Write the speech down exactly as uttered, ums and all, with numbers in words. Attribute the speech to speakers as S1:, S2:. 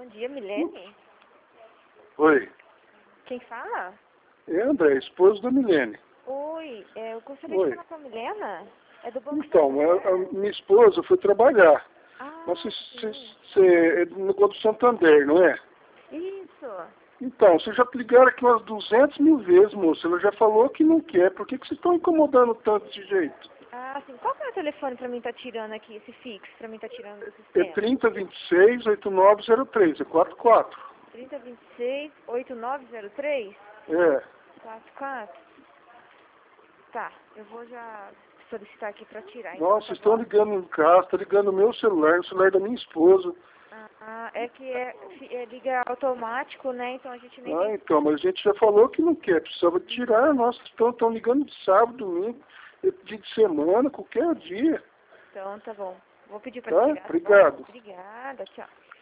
S1: dia, Milene?
S2: Oi.
S1: Quem fala?
S2: É André, esposo da Milene.
S1: Oi, é, eu gostaria
S2: Oi.
S1: de falar com a Milena. É do Banco
S2: Então,
S1: Santander.
S2: a, a minha esposa foi trabalhar.
S1: Ah,
S2: Mas você,
S1: sim.
S2: você é no Banco Santander, não é?
S1: Isso.
S2: Então, vocês já ligaram aqui umas duzentas mil vezes, moça. Ela já falou que não quer. Por que, que vocês estão incomodando tanto desse jeito?
S1: Ah, sim. Qual que é o telefone pra mim tá tirando aqui, esse fixo, pra mim tá tirando do
S2: É
S1: sistema?
S2: trinta, vinte e seis, oitenta e nove zero três, é quatro quatro.
S1: trinta, vinte e seis, oitenta e nove zero três?
S2: É.
S1: quatro quatro? Tá, eu vou já solicitar aqui pra tirar, então,
S2: Nossa,
S1: tá
S2: vocês estão
S1: bom?
S2: ligando em casa, está ligando no meu celular, no celular da minha esposa.
S1: Ah, é que é, fi- é liga automático, né? Então a gente nem
S2: Ah,
S1: tem...
S2: então, mas a gente já falou que não quer, precisava tirar. Nossa, estão, estão ligando de sábado, domingo, dia de semana, qualquer dia.
S1: Então tá bom. Vou pedir pra
S2: Tá?
S1: tirar, tá bom?
S2: Obrigado.
S1: Obrigada, tchau.